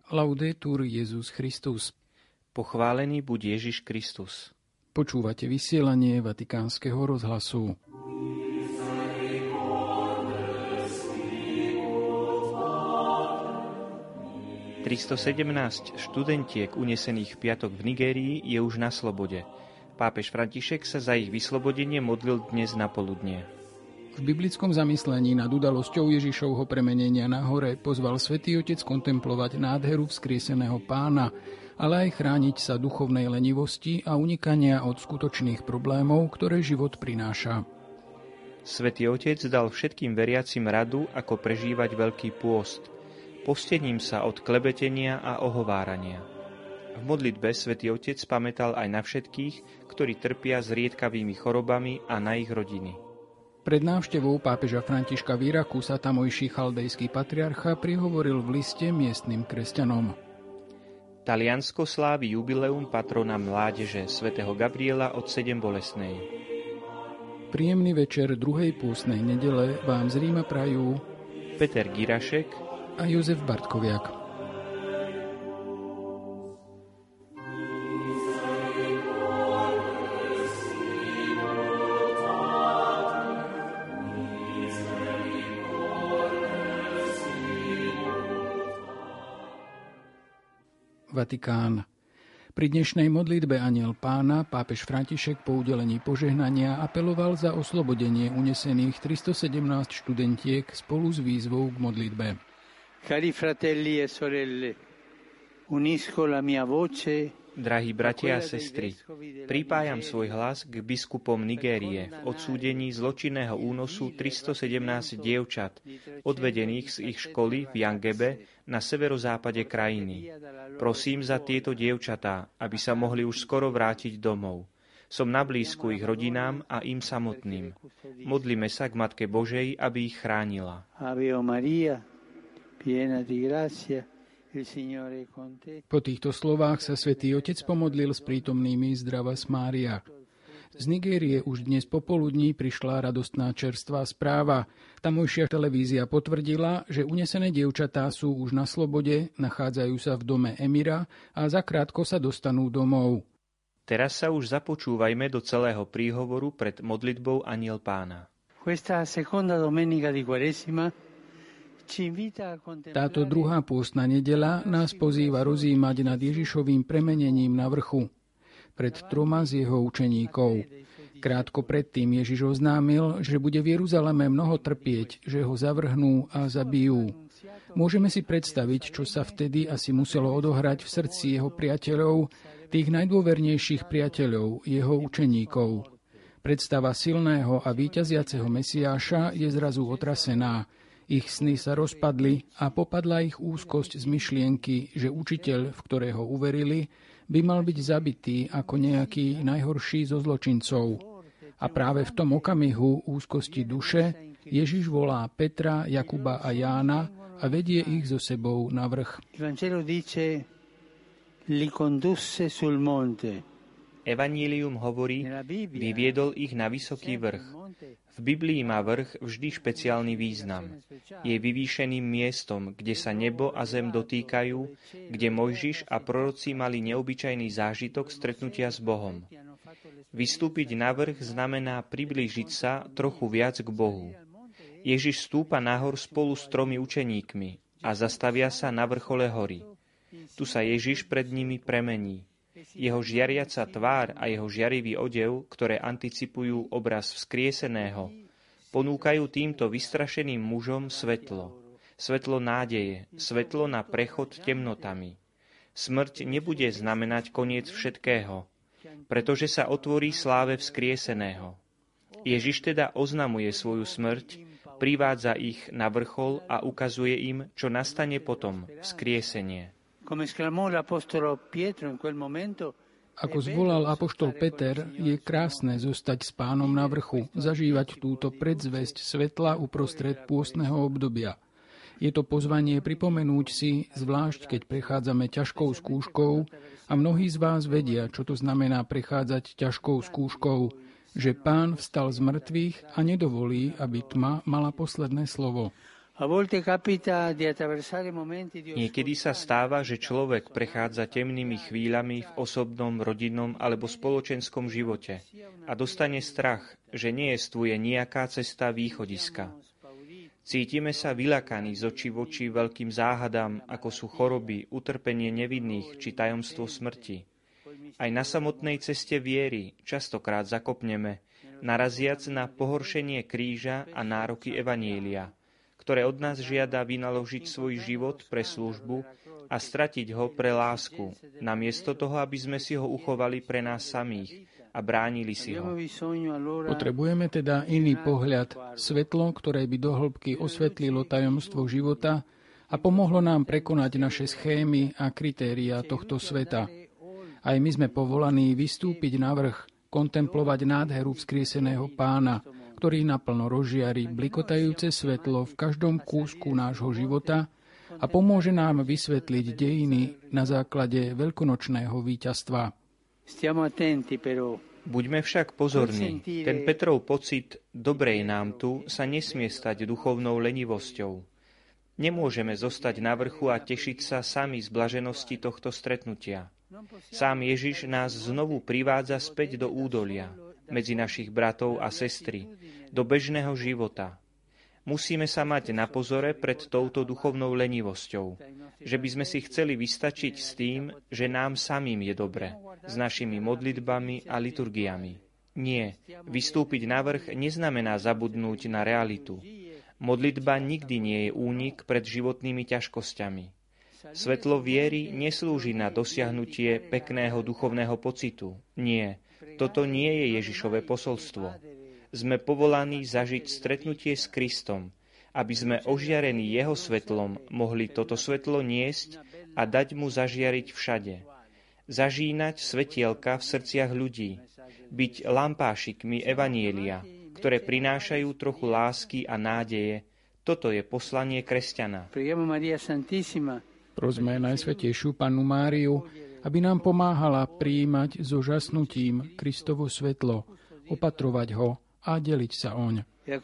Laudetur Jesus Christus. Pochválený buď Ježiš Kristus. Počúvate vysielanie Vatikánskeho rozhlasu. ...317 študentiek unesených v piatok v Nigérii je už na slobode. Pápež František sa za ich vyslobodenie modlil dnes na poludnie. V biblickom zamyslení nad udalosťou Ježišovho premenenia na hore pozval Svätý Otec kontemplovať nádheru vzkrieseného Pána, ale aj chrániť sa duchovnej lenivosti a unikania od skutočných problémov, ktoré život prináša. Svätý Otec dal všetkým veriacim radu, ako prežívať Veľký pôst, postením sa od klebetenia a ohovárania. V modlitbe Svätý Otec pamätal aj na všetkých, ktorí trpia zriedkavými chorobami a na ich rodiny. Pred návštevou pápeža Františka v Iraku sa tamojší chaldejský patriarcha prihovoril v liste miestnym kresťanom. Taliansko slávi jubileum patrona mládeže svätého Gabriela od 7 bolestnej. Príjemný večer druhej pôstnej nedele vám z Ríma prajú Peter Girašek a Jozef Bartkoviak. Vatikán. Pri dnešnej modlitbe Anjel Pána pápež František po udelení požehnania apeloval za oslobodenie unesených 317 študentiek spolu s výzvou k modlitbe. Cari fratelli e sorelle, unisco la mia voce. Drahí bratia a sestry, pripájam svoj hlas k biskupom Nigérie v odsúdení zločinného únosu 317 dievčat, odvedených z ich školy v Jangebe na severozápade krajiny. Prosím za tieto dievčatá, aby sa mohli už skoro vrátiť domov. Som na blízku ich rodinám a im samotným. Modlíme sa k Matke Božej, aby ich chránila. Ave Maria, piena di grazia. Po týchto slovách sa Svätý Otec pomodlil s prítomnými Zdravas Mária. Z Nigérie už dnes popoludní prišla radostná čerstvá správa. Tamojšia televízia potvrdila, že unesené dievčatá sú už na slobode, nachádzajú sa v dome emira a zakrátko sa dostanú domov. Teraz sa už započúvajme do celého príhovoru pred modlitbou Anjel Pána. Questa seconda domenica di Quaresima. Táto druhá pôstna nedeľa nás pozýva rozjímať nad Ježišovým premenením na vrchu pred 3 z jeho učeníkov. Krátko predtým Ježiš oznámil, že bude v Jeruzaleme mnoho trpieť, že ho zavrhnú a zabijú. Môžeme si predstaviť, čo sa vtedy asi muselo odohrať v srdci jeho priateľov, tých najdôvernejších priateľov, jeho učeníkov. Predstava silného a víťaziaceho Mesiáša je zrazu otrasená. Ich sny sa rozpadli a popadla ich úzkosť z myšlienky, že učiteľ, v ktorého uverili, by mal byť zabitý ako nejaký najhorší zo zločincov. A práve v tom okamihu úzkosti duše Ježiš volá Petra, Jakuba a Jána a vedie ich so sebou na vrch. Evanjelium hovorí, vyviedol ich na vysoký vrch. V Biblii má vrch vždy špeciálny význam. Je vyvýšeným miestom, kde sa nebo a zem dotýkajú, kde Mojžiš a proroci mali neobyčajný zážitok stretnutia s Bohom. Vystúpiť na vrch znamená priblížiť sa trochu viac k Bohu. Ježiš stúpa nahor spolu s 3 učeníkmi a zastavia sa na vrchole hory. Tu sa Ježiš pred nimi premení. Jeho žiariaca tvár a jeho žiarivý odev, ktoré anticipujú obraz vzkrieseného, ponúkajú týmto vystrašeným mužom svetlo. Svetlo nádeje, svetlo na prechod temnotami. Smrť nebude znamenať koniec všetkého, pretože sa otvorí sláve vzkrieseného. Ježiš teda oznamuje svoju smrť, privádza ich na vrchol a ukazuje im, čo nastane potom, vzkriesenie. Ako zvolal apoštol Peter, je krásne zostať s Pánom na vrchu, zažívať túto predzvesť svetla uprostred pôstneho obdobia. Je to pozvanie pripomenúť si, zvlášť keď prechádzame ťažkou skúškou, a mnohí z vás vedia, čo to znamená prechádzať ťažkou skúškou, že Pán vstal z mŕtvych a nedovolí, aby tma mala posledné slovo. Niekedy sa stáva, že človek prechádza temnými chvíľami v osobnom, rodinnom alebo spoločenskom živote a dostane strach, že nejestvuje nejaká cesta východiska. Cítime sa vyľakaní z očí v oči veľkým záhadám, ako sú choroby, utrpenie nevinných či tajomstvo smrti. Aj na samotnej ceste viery častokrát zakopneme, naraziac na pohoršenie kríža a nároky evanjelia, ktoré od nás žiada vynaložiť svoj život pre službu a stratiť ho pre lásku, namiesto toho, aby sme si ho uchovali pre nás samých a bránili si ho. Potrebujeme teda iný pohľad, svetlo, ktoré by do hĺbky osvetlilo tajomstvo života a pomohlo nám prekonať naše schémy a kritériá tohto sveta. Aj my sme povolaní vystúpiť na vrch, kontemplovať nádheru vzkrieseného Pána, ktorý naplno rozžiari blikotajúce svetlo v každom kúsku nášho života a pomôže nám vysvetliť dejiny na základe veľkonočného víťazstva. Buďme však pozorní. Ten Petrov pocit dobrej nám tu sa nesmie stať duchovnou lenivosťou. Nemôžeme zostať na vrchu a tešiť sa sami z blaženosti tohto stretnutia. Sám Ježiš nás znovu privádza späť do údolia, medzi našich bratov a sestry, do bežného života. Musíme sa mať na pozore pred touto duchovnou lenivosťou, že by sme si chceli vystačiť s tým, že nám samým je dobre, s našimi modlitbami a liturgiami. Nie, vystúpiť na vrch neznamená zabudnúť na realitu. Modlitba nikdy nie je únik pred životnými ťažkosťami. Svetlo viery neslúži na dosiahnutie pekného duchovného pocitu. Nie, toto nie je Ježišové posolstvo. Sme povolaní zažiť stretnutie s Kristom, aby sme ožiarení jeho svetlom mohli toto svetlo niesť a dať mu zažiariť všade. Zažínať svetielka v srdciach ľudí, byť lampášikmi evanjelia, ktoré prinášajú trochu lásky a nádeje. Toto je poslanie kresťana. Prosme Najsvätejšiu Pannu Máriu, aby nám pomáhala prijímať so žasnutím Kristovo svetlo, opatrovať ho a deliť sa oň.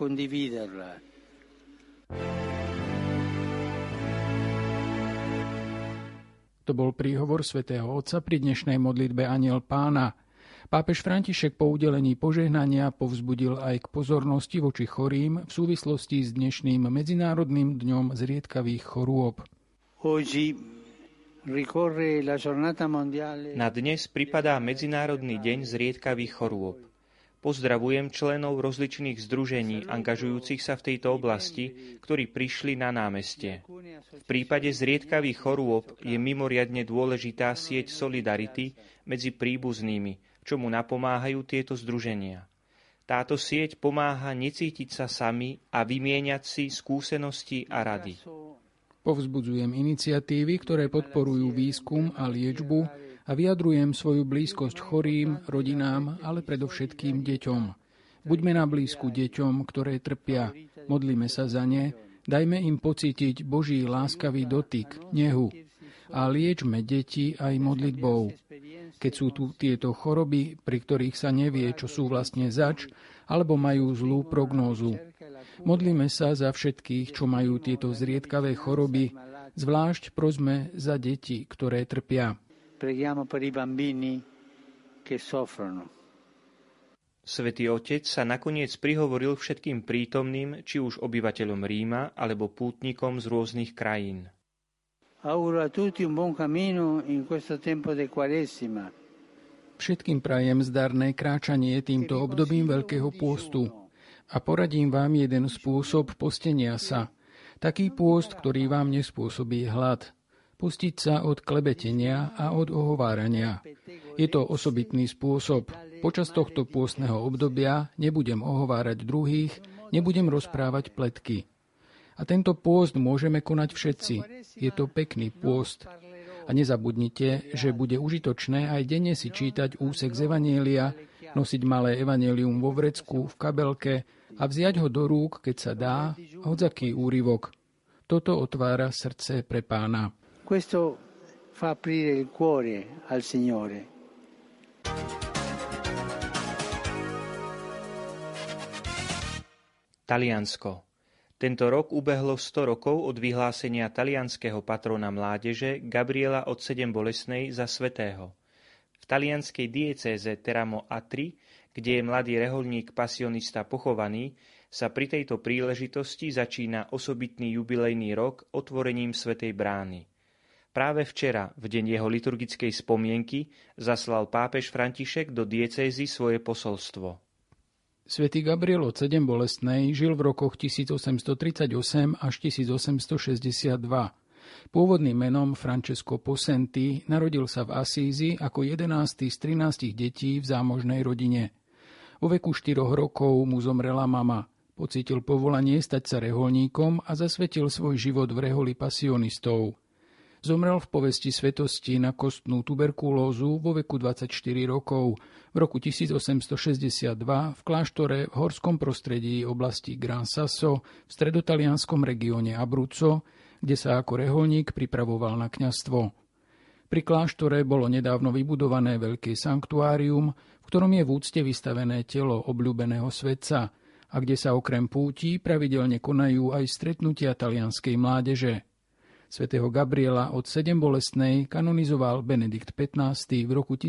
To bol príhovor svätého Otca pri dnešnej modlitbe Anjel Pána. Pápež František po udelení požehnania povzbudil aj k pozornosti voči chorým v súvislosti s dnešným Medzinárodným dňom zriedkavých chorôb. Na dnes pripadá Medzinárodný deň zriedkavých chorôb. Pozdravujem členov rozličných združení angažujúcich sa v tejto oblasti, ktorí prišli na námestie. V prípade zriedkavých chorôb je mimoriadne dôležitá sieť solidarity medzi príbuznými, čomu napomáhajú tieto združenia. Táto sieť pomáha necítiť sa sami a vymieňať si skúsenosti a rady. Povzbudzujem iniciatívy, ktoré podporujú výskum a liečbu a vyjadrujem svoju blízkosť chorým, rodinám, ale predovšetkým deťom. Buďme na blízku deťom, ktoré trpia, modlíme sa za ne, dajme im pocítiť Boží láskavý dotyk, nehu a liečme deti aj modlitbou. Keď sú tu tieto choroby, pri ktorých sa nevie, čo sú vlastne zač, alebo majú zlú prognózu. Modlíme sa za všetkých, čo majú tieto zriedkavé choroby, zvlášť prosme za deti, ktoré trpia. Svätý Otec sa nakoniec prihovoril všetkým prítomným, či už obyvateľom Ríma, alebo pútnikom z rôznych krajín. Všetkým prajem zdarné kráčanie týmto obdobím Veľkého pôstu. A poradím vám jeden spôsob postenia sa. Taký pôst, ktorý vám nespôsobí hlad. Pustiť sa od klebetenia a od ohovárania. Je to osobitný spôsob. Počas tohto pôstneho obdobia nebudem ohovárať druhých, nebudem rozprávať pletky. A tento pôst môžeme konať všetci. Je to pekný pôst. A nezabudnite, že bude užitočné aj denne si čítať úsek z Evanjelia, nosiť malé evanjelium vo vrecku, v kabelke a vziať ho do rúk, keď sa dá, hodzaký úryvok. Toto otvára srdce pre Pána. Questo fa aprire il cuore al Signore. Taliansko. Tento rok ubehlo 100 rokov od vyhlásenia talianskeho patrona mládeže Gabriela od Sedembolestnej za svätého. V talianskej diecéze Teramo Atri, kde je mladý rehoľník pasionista pochovaný, sa pri tejto príležitosti začína osobitný jubilejný rok otvorením Svätej brány. Práve včera, v deň jeho liturgickej spomienky, zaslal pápež František do diecézy svoje posolstvo. Svätý Gabriel od Sedembolestnej žil v rokoch 1838 až 1862. Pôvodným menom Francesco Possenti narodil sa v Asízi ako 11. z 13 detí v zámožnej rodine. Vo veku 4 rokov mu zomrela mama. Pocítil povolanie stať sa reholníkom a zasvetil svoj život v reholi pasionistov. Zomrel v povesti svetosti na kostnú tuberkulózu vo veku 24 rokov v roku 1862 v kláštore v horskom prostredí oblasti Gran Sasso v stredotalianskom regióne Abruzzo, kde sa ako reholník pripravoval na kňazstvo. Pri kláštore bolo nedávno vybudované veľké sanktuárium, v ktorom je v úcte vystavené telo obľúbeného svätca a kde sa okrem pútí pravidelne konajú aj stretnutia talianskej mládeže. Svätého Gabriela od Sedembolestnej kanonizoval Benedikt XV v roku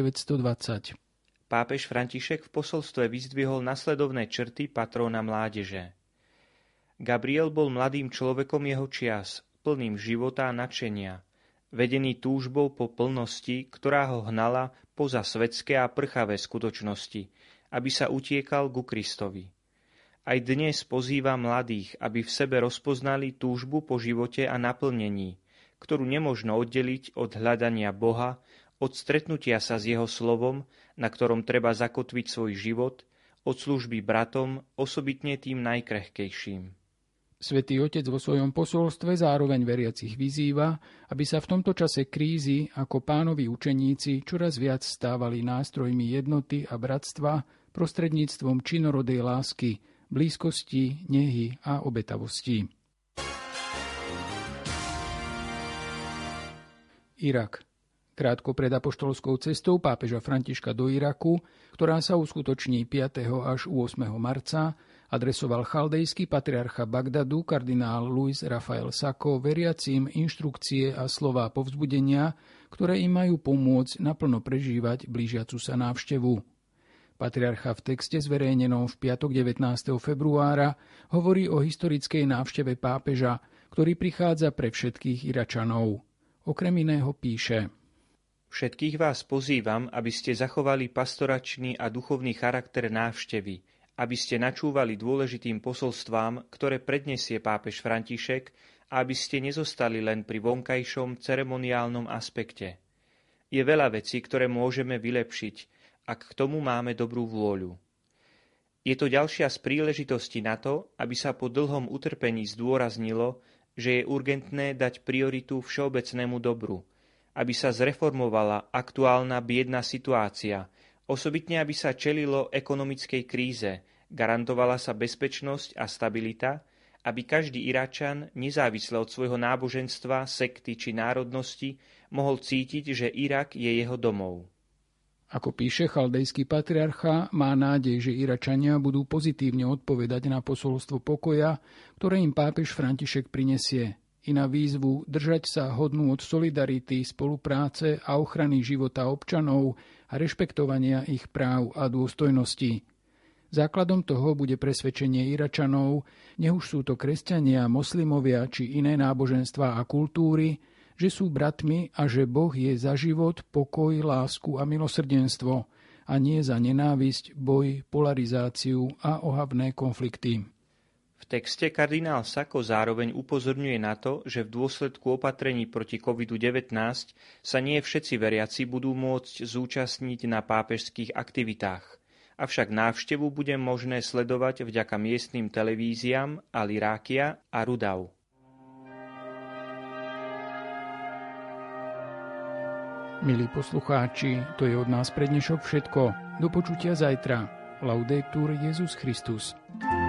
1920. Pápež František v posolstve vyzdvihol nasledovné črty patróna mládeže. Gabriel bol mladým človekom jeho čias, plným života a nadšenia, vedený túžbou po plnosti, ktorá ho hnala poza svetské a prchavé skutočnosti, aby sa utiekal ku Kristovi. Aj dnes pozýva mladých, aby v sebe rozpoznali túžbu po živote a naplnení, ktorú nemožno oddeliť od hľadania Boha, od stretnutia sa s jeho slovom, na ktorom treba zakotviť svoj život, od služby bratom, osobitne tým najkrehkejším. Svätý Otec vo svojom posolstve zároveň veriacich vyzýva, aby sa v tomto čase krízy ako Pánovi učeníci čoraz viac stávali nástrojmi jednoty a bratstva prostredníctvom činorodej lásky, blízkosti, nehy a obetavosti. Irak. Krátko pred apoštolskou cestou pápeža Františka do Iraku, ktorá sa uskutoční 5. až 8. marca, adresoval chaldejský patriarcha Bagdadu kardinál Luis Rafael Sacco veriacím inštrukcie a slová povzbudenia, ktoré im majú pomôcť naplno prežívať blížiacu sa návštevu. Patriarcha v texte zverejnenom v piatok 19. februára hovorí o historickej návšteve pápeža, ktorý prichádza pre všetkých Iračanov. Okrem iného píše: Všetkých vás pozývam, aby ste zachovali pastoračný a duchovný charakter návštevy, aby ste načúvali dôležitým posolstvám, ktoré predniesie pápež František, a aby ste nezostali len pri vonkajšom ceremoniálnom aspekte. Je veľa vecí, ktoré môžeme vylepšiť, ak k tomu máme dobrú vôľu. Je to ďalšia z príležitostí na to, aby sa po dlhom utrpení zdôraznilo, že je urgentné dať prioritu všeobecnému dobru, aby sa zreformovala aktuálna biedna situácia, osobitne aby sa čelilo ekonomickej kríze, garantovala sa bezpečnosť a stabilita, aby každý Iračan, nezávisle od svojho náboženstva, sekty či národnosti, mohol cítiť, že Irak je jeho domov. Ako píše chaldejský patriarcha, má nádej, že Iračania budú pozitívne odpovedať na posolstvo pokoja, ktoré im pápež František prinesie, i na výzvu držať sa hodnú od solidarity, spolupráce a ochrany života občanov a rešpektovania ich práv a dôstojností. Základom toho bude presvedčenie Iračanov, nech už sú to kresťania, moslimovia či iné náboženstvá a kultúry, že sú bratmi a že Boh je za život, pokoj, lásku a milosrdenstvo a nie za nenávisť, boj, polarizáciu a ohavné konflikty. V texte kardinál Sacco zároveň upozorňuje na to, že v dôsledku opatrení proti COVID-19 sa nie všetci veriaci budú môcť zúčastniť na pápežských aktivitách. Avšak návštevu bude možné sledovať vďaka miestnym televíziám Al Irakia a Rudau. Milí poslucháči, to je od nás pre dnešok všetko. Do počutia zajtra. Laudetur Jesus Christus.